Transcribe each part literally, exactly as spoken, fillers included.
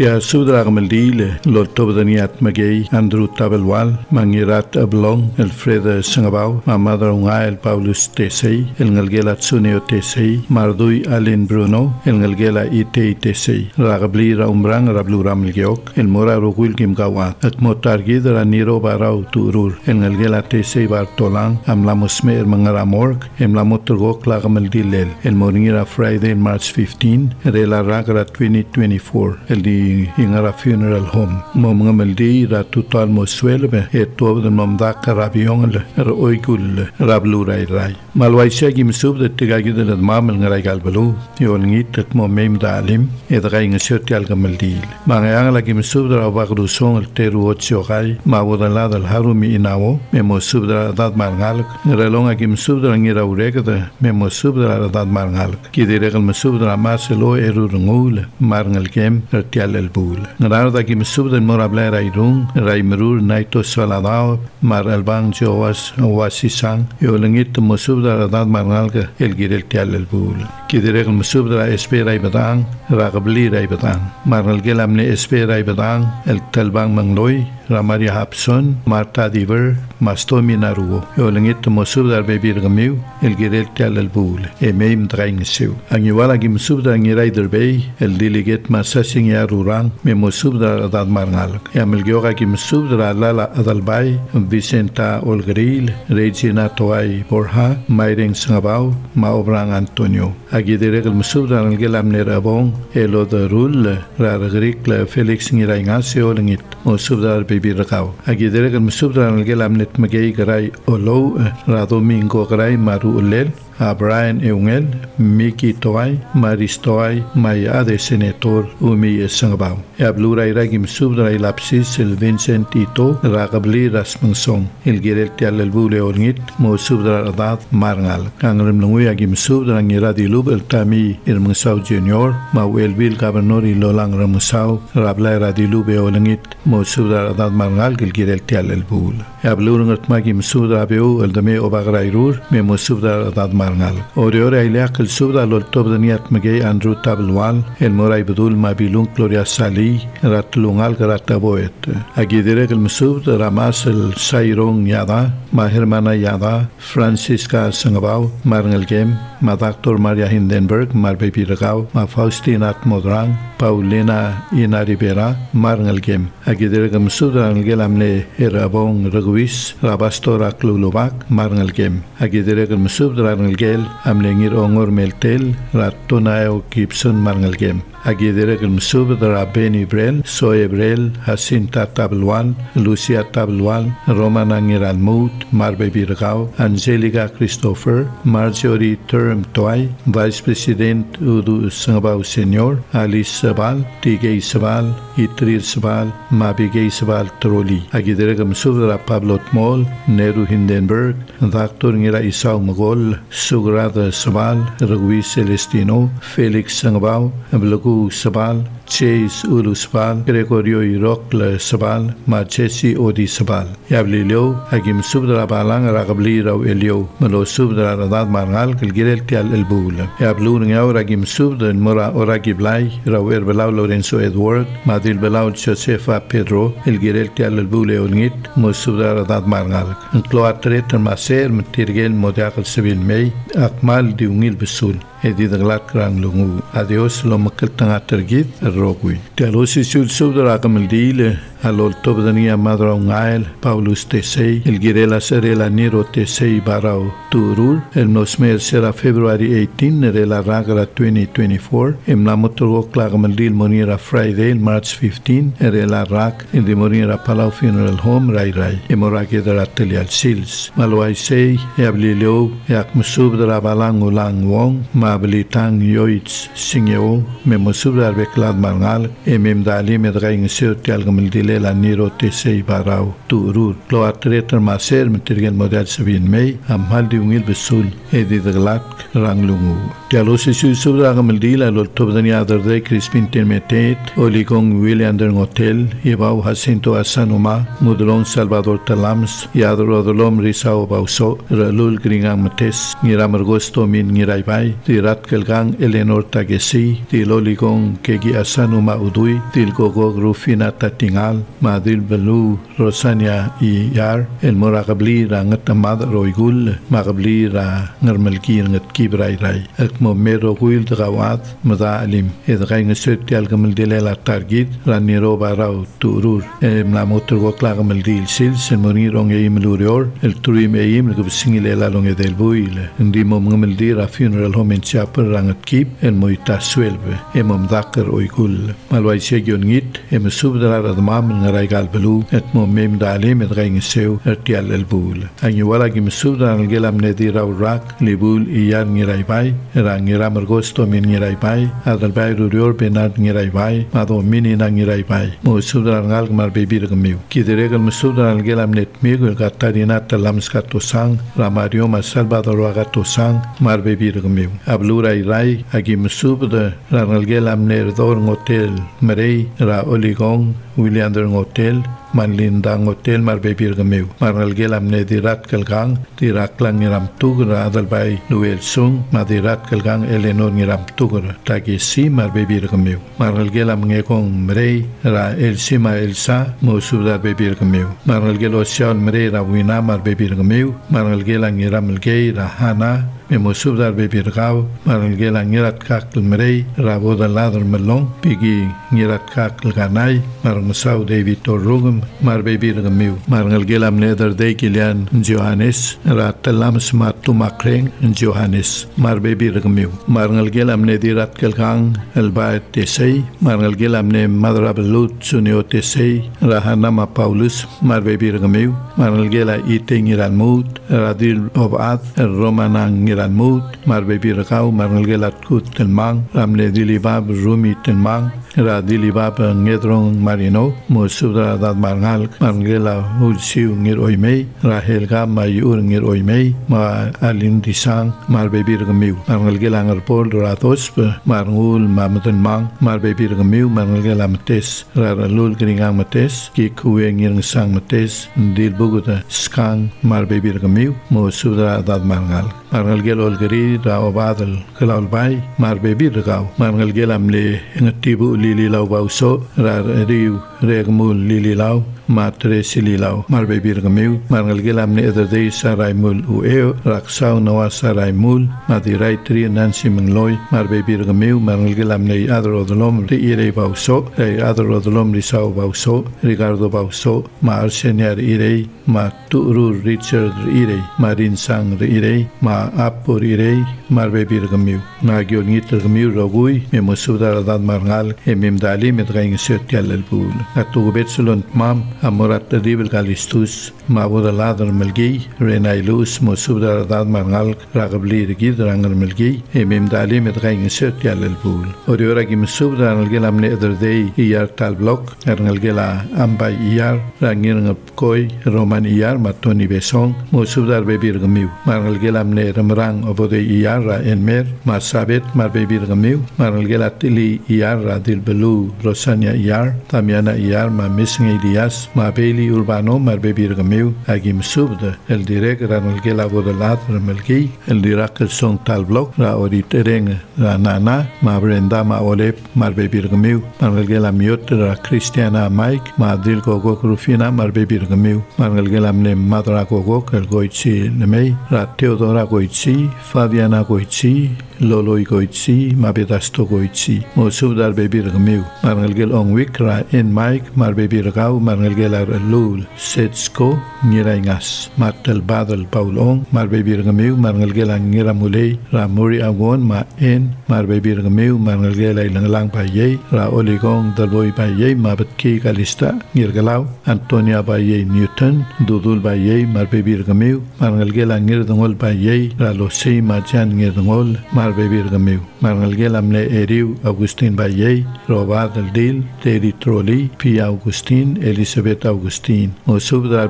Tia Sudra Gamaldile, Lord Tobdaniat Magay, Andrew Tabelwal, Mangirat Ablong, Alfreda Sangabau, Ma Mother Ungael Paulus Tesei, El Ngalgela Tsuneo Tesei, Mardui Alin Bruno, El Ngalgela Ite Tesei, Ragabli Raumbrang, Rablu Ramilgeok, El Mora Rogul Gimgawat, At Motargid Raniro Barau Turur, El Ngalgela Tesei Bartolang, Amlamosmer Mangaramorg, Emlamoturgok Lagamaldilel, El Moringira Friday, March fifteenth, Rela Ragara twenty twenty-four, El Di Ingara Funeral Home, Mom Maldi Ratutal Moswelbe, Et Tob the Momdaka Rabiongel, Oikul, Rablu Rai Rai. Malwaisha Gim Sub the Tigagid and Mamel Naragal Balu, Yolingit at Momem Dalim, Edraing a Sertial Gamaldil. Mangangala Gim Sub the Rabagruson, El Teru Otsiogai, Mawodalad Al Harumi Inao, Memo Subdra Dad Marngalk, Relonga Gim Subdra Ngira Urega, Memo Subdra Dad Marngalk, Kidiregal Masubdra Marcelo Erurungul, Marngal Gem, Ertial El Bul. Narada Gim Subdra Morable Rairung, Raimerur Naito Saladao, Mar Albang Joas, Wasisang, Yolingit Musubdra Dad Marngalka, El Girel Tial El Bul. Kidiregal Musubdra Espera Ibadang, Ragabli Raibadang, Marnal Gelamne Espera Ibadang, El Talbang Mangloy, Ramaria Hapson, Marta Diver, Mastomi Narugo, Yolingit Musubdra Bebir Gamiu, El Girel Tial El Bul, Emeim Draing Siu. Angiwala Gim Subdra Ngiraider Bay, El Diliget Masasing Yarurang, Memo Subdra Dad Marngalk, Yamel Gyoga Gim Subdra Lala Adalbay, Vicenta Olgril, Regina Toay Borja, Mairing Sangabau, Maobrang Antonio. Agidiregal Musubdra Ngelam Nerabong, Elo de Rul, Rargrikla Felix Ngiraingasio Lingit, Musubdra Baby Rakau. Agidiregal Musubdra Ngelam Net Magay Garay Olo, Radomingo Garay Maru Ulel, a Brian Eungel, Miki Toay, Maris Toay, Maya de Senator, Umi Sangabau. Ablura Iragim Subdra Lapsis, El Vincent Ito, Ragabli Rasmunsong, El Girel Tial El Bule Ornit, Mo Subdra Radad Marngal, Kangram Lunguya Gim Subdra Ngiradilub, El Tami Irmusau Junior, Mawel Bill Governor Lolang Ramusau, Rabla Radilube Olangit, Mo Subdra Radad Marngal, El Girel Tial El Bul. Ablurungat Magim Subdra Beu, El Dame Obagrairur, Memo Subdra Radad Marngal. Oriora Ileak El Subda Lol Tobdaniat Magay Andrew Tabelwal, El Moray Bedul Mabilung Gloria Sali, Ratlungal Grataboet. Agidirek El Musub, Ramas El Sairong Yada, Ma Hermana Yada, Francisca Sangabau, Marngel Gem, Ma Doctor Maria Hindenburg, Mar Baby Ragau, Ma Faustina Modrang, Paulina Inaribera, Marngel Gem. Agidirek El Musub, Rangelamne Herabong Raguis, Rabastora Klulubak, Marngel Gem. Agidirek El Musub, Rangelgel, Amlengir Ongor Meltel, Ratunayo Gibson Marngel Gem. Agidirek El Musub, Rabeni Brel, Soe Brel, Jacinta Tabelwal, Lucia Tabelwal, Romana Ngiralmut, Mar Baby Ragau, Angelica Christopher, Marjorie Term Toy, Vice President Udu Sangabau Senior, Alice Sabal, Tigay Sabal, Itrir Sabal, Mabigay Sabal Troli. Agidirek El Musub, Pablo Tmol, Neru Hindenburg, Doctor Ngira Isao Magol, Sugrada Sabal, Ragui Celestino, Felix Sangabau, Blagu Sabal, Chase Ulu Sabal, Gregorio Irokle Sabal, Marchesi Odi Sabal. Yablilio, Agim Subdra Balang Ragabli Rau Elio, Malo Subdra Radad Marngal, Gilgirel Tial El Bul. Yablun Yaur Agim Subdra Mora Oragi Blay, Rau Erbelau Lorenzo Edward, Madil Belau Josefa Pedro, El Girel Tial El Bule Olnit, Mosubdra Radad Marngal. Cloatret Maser, Tirgel Modiakal Sevil May, Akmal Diungil Besul. Edith Glat Krang Lungu. Adios lo makal tanga tergit rogui. Tialosi sul subdra kamaldile alol tobdania madra ungael Paulus Tesei el girela serela niro Tesei barau turur el nosmer sera February eighteenth nerela ragra twenty twenty-four em la motorgo klagamaldil monira Friday March fifteenth erela rak in the monira Palau Funeral Home rai rai emorake dara telial sils malwai sei yablileo yak musubdra balang ulang wong Mabilitang Yoits Singeo, Memosubra Beklad Marngal, Emem Dali Medraing Sertial Gamildile la Niro Tesei Barau, Turur, Cloatreter Maser, Metirgen Model Sabin May, Amhaldi Ungil Besul, Edi de Glat, Ranglungu. Tialosi Subra Gamildila, Lotobdani Other Day, Crispin Termetet, Oligong William Dern Hotel, Yebau Jacinto Asanuma, Mudron Salvador Talams, Yadro Dolom Risao Bauso, Ralul Gringang Mates, Niramargosto Min Niraibai, Ratkelgang Eleanor Tagesi, Di Loli oligong kegi asanu ma udui dil gogog rufina tatingal ma dil belu Rosania iyar el morakabli ra ngat amad roigul makabli ra ngarmalki ngat kibrai rai ek mo mero guil dagawat mada alim edgai ngesut yal gamal dilela targit ra niro barau turur em la motor go klagamal dil sil sen monirong e imlurior el turim e im go singilela long edel buil ndi mo ngamal dira funeral home in chapel rangat kip el moita swelbe em om dakar oigul malwai segion ngit em subdara radmam ngarai gal belu et mo mem dalim et gaing seu ertial el bul angi wala gi subdara gelam ne dira rak libul iyar ngirai bai rang ngira mergosto min ngirai bai adal bai rurior benat ngirai bai mado mini na ngirai bai mo subdara ngal mar bebir gmiu ki deregal subdara gelam net migul katarina talam skato sang ramario ma salvador agato sang mar bebir gmiu ablura irai agi subda rangal gelam ner dor hotel merei ra oligong William der hotel manlindang hotel mar bebir gmiu marnal gelam ne dirat kalgang dirak lang ngiram tugra adal bai luel sung ma dirat kalgang elenor ngiram tugra tagi si mar bebir gmiu marnal gelam ngekong merei ra el sima elsa mo subda bebir gmiu marnal gelo sian merei ra wina mar bebir gmiu marnal gelang ngiram gei ra hana Memo subdar bebir gau, marang gela ngirat kakl merei, rabo da ladr melong, pigi ngirat kakl ganai, marang masau David Torrugum, mar bebir gamiu, marang gela mneder de Gilian Johannes, ra telam smat tu makreng Johannes, mar bebir gamiu, marang gela mnedirat kelgang, el baet tesei, marang gela mne madra belut sunio tesei, ra hanama Paulus, mar bebir gamiu, marang gela ite ngiran mut, radil obat, romanang ngiran Mut, mar bebir kau, mar ngelgelat kut tenmang, ramle dilibab rumi tenmang, ra dilibab ngedrong marino, mo subra dad marngal, mar ngela ulsiu ngir oimei, ra helga mayur ngir oimei, ma alin disang, mar bebir gamiu, mar ngelgela ngerpol ra tosp, mar ngul ma tenmang, mar bebir gamiu, mar ngelgela metes, ra lul gringang metes, ki kuwe ngir ngesang metes, dil buguta skang, mar bebir gamiu, mo subra dad marngal. Marngal gel olgeri ra obadal kalaul bai mar bebir gau marngal gel amle ngatibu lili lau bauso ra riu regmul lili lau matre sili lau mar bebir gamiu marngal gel amne ederdei sarai mul ueo raksau nawa sarai mul madirai tri nansi mengloi mar bebir gamiu marngal gel amne adro dolom ri ire bauso ri adro dolom ri sau bauso ricardo bauso ma arseniar ire ma turu richard ire marin sang ire ma apor irei mar bebir gamiu na giol ngiter gamiu rogui me mosudar dad marngal e mem dali met gaing sotial el bul atu betsulon mam amorat dibel galistus ma boda ladar melgi renailus mosudar dad marngal ragabli gid rangal melgi e mem dali met gaing sotial el bul oriora gi mosudar gelam ne ederdei iyar tal blok rangal gela ambay iyar rangir ngap koi roman iyar matoni besong mosudar bebir gamiu marngal gelam ne ramrang obode iyara enmer masabet mar bebir gamiu marngal gelatili iyara dil belu Rosania iyar tamiana iyar ma misngi dias ma beli urbano mar bebir gamiu agim subde el direk rangal gela bodelat ramelgi el dirak son tal blok ra oritereng ra nana ma brenda ma olep mar bebir gamiu marngal gela miot ra Cristiana Mike ma dil gogo rufina mar bebir gamiu marngal gela mne madra gogo el goichi nemei ra Teodora goichi Fabiana goichi Loloi goichi Mabedasto goichi mo subdar bebir gamiu marngal gel on wikra en Mike mar bebir gau marngal gel ar lul setsko niraingas matel badal paulong mar bebir gamiu marngal gel ngira mulei ra muri agon ma en mar bebir gamiu marngal gel lang paye ra oligong dalboi paye ma betki kalista ngirgalau Antonia paye Newton dudul paye mar bebir gamiu marngal gel ngir dongol paye ra losei ma jan ngir dongol mar bebir gamiu marngal gel amne eriu Agustin paye Robert del Dil Teri Troli Pia Agustin Elizabeth Agustin o subdar bebir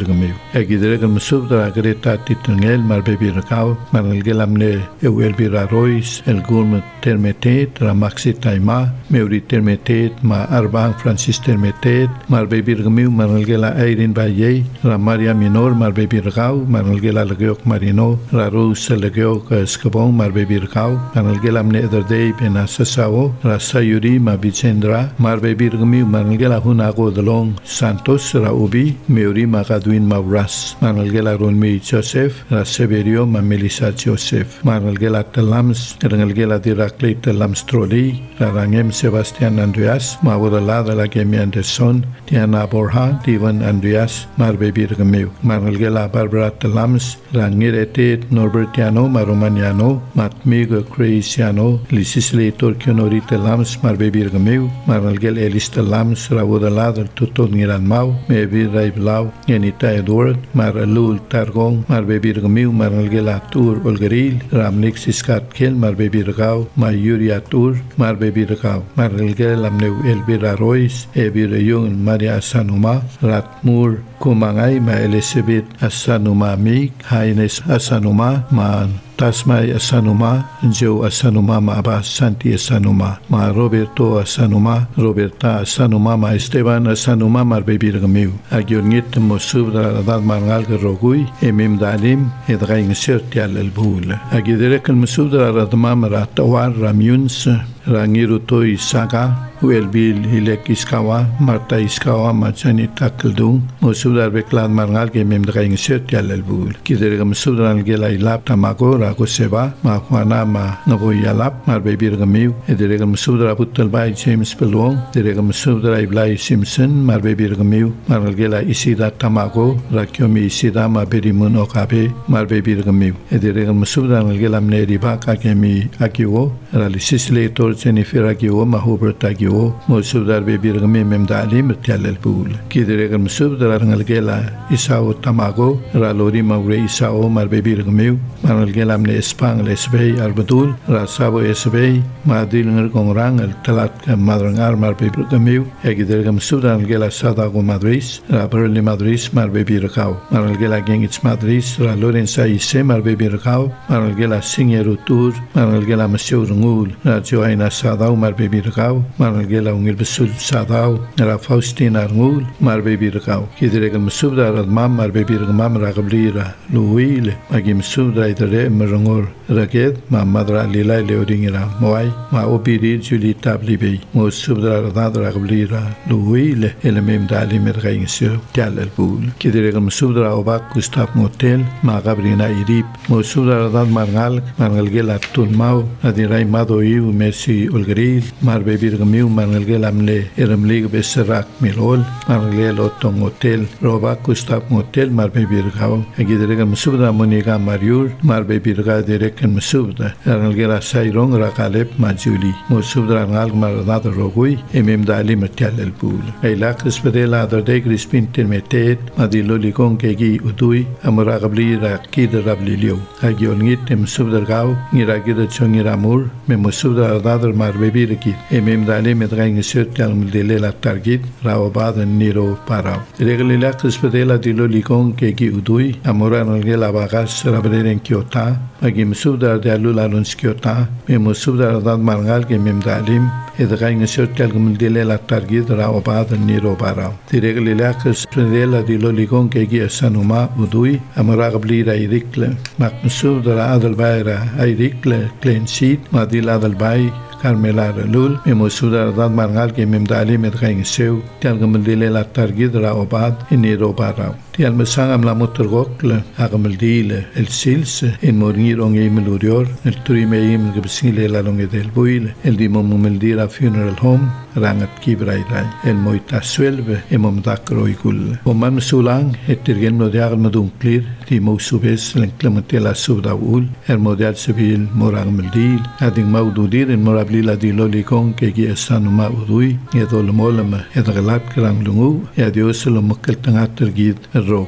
birgamiu agidere kan musubda agreta titngel mar bebi rakau marnal gelamne ewel birarois el gurm termetet ramaxi taima meuri termetet ma arbang francis termetet mar bebi birgamiu marnal gela airin baye ramaria minor mar bebi rakau marnal gela legeok marino rarus legeok skabong mar bebi rakau marnal gelamne ederday benasasao rasayuri ma vicendra mar bebi birgamiu marnal gela hunago dolong santos raubi meuri magadwin mauras marnal gela ronmi joseph raseverio ma melisa joseph marnal gela talams marnal gela dirakle talams troli rangem sebastian andreas mawala la gemi anderson tiana borha divan andreas mar bebi birgamiu marnal gela barbara talams rangirete norbertiano maromaniano matmigo creisiano lisisle torkionori talams mar bebi birgamiu marnal gel elis talams rawodala tuton ngiran mau mebi raiblau enita edward mar lul targong mar bebi birgamiu marnal gela tur olgeril ramnik siskat kel mar bebi birgau ma yuria tur mar bebi birgau marnal gela amneu elbira rois ebira yung maria sanuma ratmur kumangai ma elizabeth asanuma mi haines asanuma ma Tasmai Asanuma, Joe Asanuma, ma Abbas Santi Asanuma, ma Roberto Asanuma, Roberta Asanuma, ma Esteban Asanuma, mar bebi birgamiu agiornit mosubra dad marngal rogui emim dalim edraing sertial el bul agidere kan mosubra radma maratawar ramiuns rangiru toi saga Welbil hilek iskawa marta iskawa machani takeldung mosubra beklad marngal ke mem draing sertial el bul kidere mosubra gela ilap tamago rago seba ma juana ma novoyalap mar bebi birgamiu edere mosubra putal bay James Pelong edere mosubra iblai Simpson mar bebi birgamiu marngal gela isida tamago rakyomi isida ma berimun okabe mar bebi birgamiu edere mosubra gela mneriba kakemi akiwo ralisisle tor Jennifer akiwo ma Hubert akiwo mosubra bebi birgamiu mem dalim tialel bul kidere mosubra gela isao tamago ralori maure isao mar bebi birgamiu marngal gela mne espang lesbei arbadul rasabo esbei madil ngar kongrang el talat madrangar mar bebi birgamiu egidere mosubra gela sadago madris raberli madris mar bebi rakau marngal gela gengits madris ra lorenza ise mar bebi rakau marngal gela singeru tur marngal gela maseu ngul ra joaina sadau mar bebi rakau marngal gela ungil besul sadau ra faustina ngul mar bebi rakau kidere mosubra radmam mar bebi rakam ra gablira luil agim subra idere merongor raket ma madra lila leodingira moai ma obiri juli tablibi mosubra radra gablira luil elemem dali mergaing sir tial el bul kidere mosubra obak Gustav motel ma gabrina irip mosubra radad marngal marngal gela tunmau adirai madoi messi olgril mar bebi birgamiu marngal gela mle ermlig beserak milol marngal gela otong hotel robak Gustav motel mar bebi birgau kidere mosubra moniga mariur mar bebi birga direk mosubra marngal gela sairong rakalep majuli mosubra ngal mar radad rogui emem dali tial el bul ailak spedela de crispin termetet madilo likon kegi udui amora gablira kid rablilio agiornit em subdergau niragida chongiramur me musubda dadar mar bebi reki emem dali medraing sertal mudele la target raobad niro para reglila spedela dilo likon kegi udui amora nalgela bagas rabreren kiota agim subda dalula lunskiota me musubda dad marngal ke mem dalim edraing sertal mudele la target raobad niro para tireglila spedela dilo likon kegi sanuma udui amora gablira irikle makmusub dara adal bayra irikle clean sheet madila adal bay Carmela Lul, Memosuda Dad Margal, que Memdali Medgain Seu, Tialgamildile la Targid Raobad, in Nirobara. Tialmesangam la Motorgokle, Agamildile, el Sils, en Morir on Emilurior, el Turimeim Gibsile la Longue del Buil, el Dimomumeldira Funeral Home, Rangat Kibrairai, el Moita Suelve, Emomdak Roigul. Oman Sulang, et Tirgen Modial Madunklir, Timo Subes, l'Enclementela Subdaul, el Model Civil Moragamildil, Ading Maududir en Morab Lila di lolikon ke gi sanuma udui e dol molama e dalat krang lungu e dios lo makal tangat tergid rogui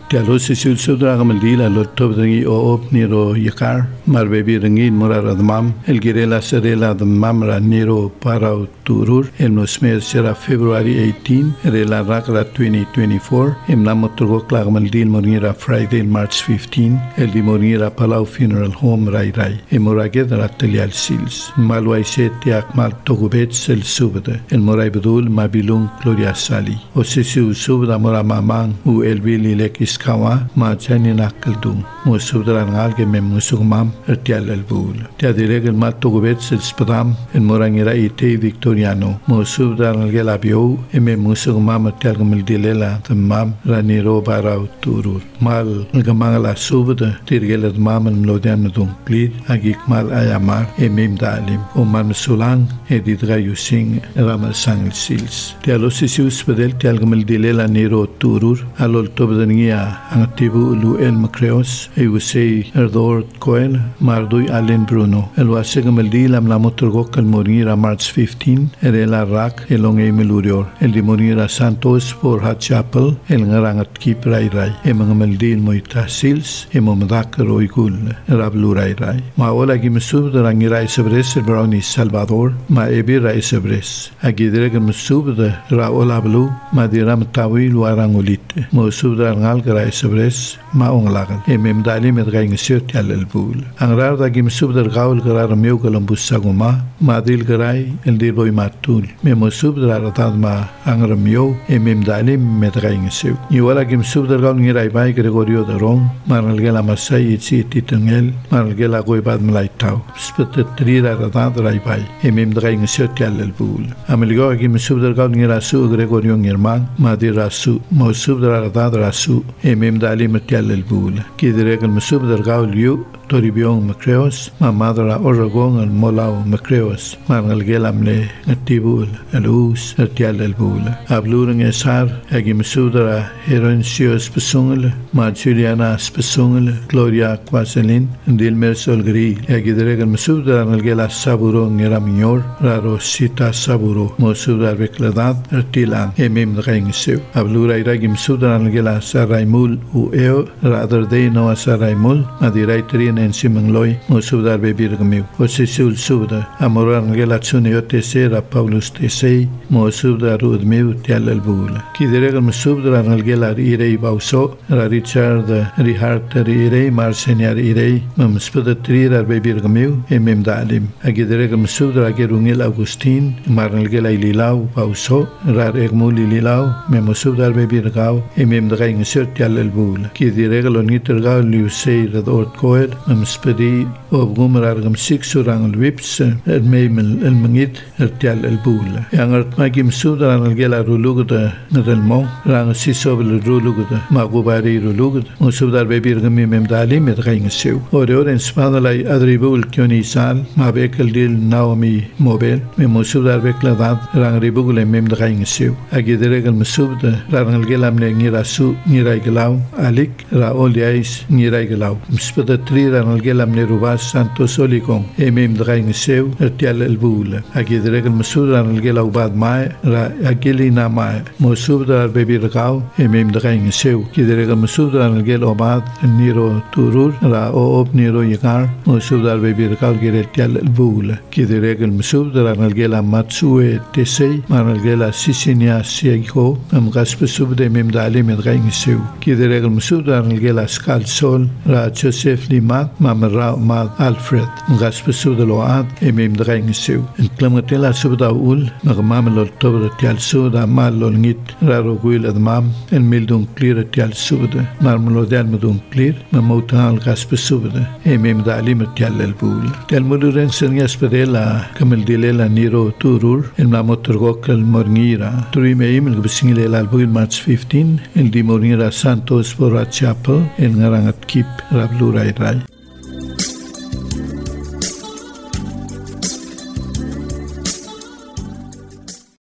Te alo si sul sudra gamaldila lo tobdangi o op niro yakar mar bebi rangin morar admam el girela serela admam ra niro para turur el nosmer será February eighteen rela rakra twenty twenty-four em namoturgo klagmaldil moringira Friday March fifteen el di moringira Palau Funeral Home rai rai e moraged ratelial sils malwai seti akmal togubets el subde el morai bedul mabilung Gloria Sali o sisi subda mora mamang u el bili lekis kawa ma chani nakaldung mo subda ngal ke mem musugmam ertial el bul tia diregel ma togubets el spadam el morangira ite victoriano mo subda ngal labio e mem musugmam ertial gmel dilela tamam raniro barau turur mal ngamangala subda tirgel mam mlodian dung klid agik mal ayamar e mem dalim o man sulang e didra yusing ramal sang sils tia lo sisius bedel tia gmel dilela niro turur alol tobdania activo lu el macreos e usei erdor coel mardui Allen Bruno el wasegam el dilam la motorgok el morir a March fifteen el la rak el long e melurior el di morir a Santos por Hat Chapel el ngarangat kip rai rai e mangam dil moita sils e momadak roigul rablu rai rai ma ola gi mesub de rangirai sebres el browni Salvador ma ebi rai sebres agidreg mesub de ra ola blu ma diram tawil warangulit mo sub de ngal rai sebres ma onglagal e mem dali met gaing siot al el bul angrar da gi mesub de gaul garar meu galambus saguma ma dil garai el di boy matul me mo sub de ratad ma angra meu e mem dali met gaing siot ni wala gi mesub de gaul ngirai bai Gregorio de Ron marnal gela masai itsi titengel marnal gela goi bad mlai tau spet trira ratad rai bai e mem gaing siot al el bul amelgo gi mesub de gaul ngira su Gregorio ngirman ma di rasu mo sub de ratad rasu e mem dali met el bul ki direk mesub de gaul yu Toribiong Macreos, ma madra Oregon al Molau Macreos, marnal gelamle natibul alus ertial el bul. Abluring esar agim sudra heroncios pesungel, ma Juliana spesungel, Gloria Quaselin, Dilmer Solgri, agidregan mesudra al gela saburo ngeramior, raro sita saburo, mosudra bekladad ertilan, emim drengsew. Ablura iragim sudra al gela saraimul u eo, rather they no saraimul, madiraitrin en simangloy mo subdar bebir gamiu o sisul subda amoran gela tsune yote sera Paulus tesei mo subdar udmiu tial el bula ki direga mo subdar al gela irei bauso ra Richard Rihart irei Marsenyar irei mo speda trira bebir gamiu e mem dalim agi direga mo subdar gerungel Agustin marnal gela ililau bauso ra egmul ililau mem subdar bebir gau e mem draing sert tial el bula ki direga lo niter gau liusei radort koed am spedi ob gumrar gam siksurang al wips el meimel el mangit ertial el bul yangart magim sudran al gela rulugda nadal mo rang sisobel rulugda magubari rulugda musudar bebir gam mem dalim met gaing sew ore ore en spadalai adribul kyoni sal ma bekel dil naomi mobel mem musudar bekladad rang ribugule mem gaing sew agidregal musubda rang al gela mne ngirasu ngirai gelaw alik ra oliais ngirai gelaw speda trira al gelam nerubas Santos Olicon e mem draing sew ertial el bul agi direk mesud al gela ubad mai ra agili na mai mosub dar bebir gau e mem draing sew ki direk mesud al gel obad niro turur ra o ob niro yakar mosub dar bebir gau geretial el bul ki direk mesud al gela matsue tesei man al gela sisinia siego am gasp sub de mem dali med draing sew ki direk mesud al gela skal sol ra Joseph Limat mamra ma Alfred ngaspe suda load e mem draing sew en klamatela suda ul magmam lo tobre tial suda mal lo ngit raro guil ad mam en mildung clear tial suda marmlo dal medung clear mamotal gaspe suda e mem dalim tial el bul tial muduren senya spedela kamel dilela niro turur en la motorgok el morngira turi meim el bisingile al bul March fifteen el di morngira Santos por Chapel en ngarangat kip rablu rai rai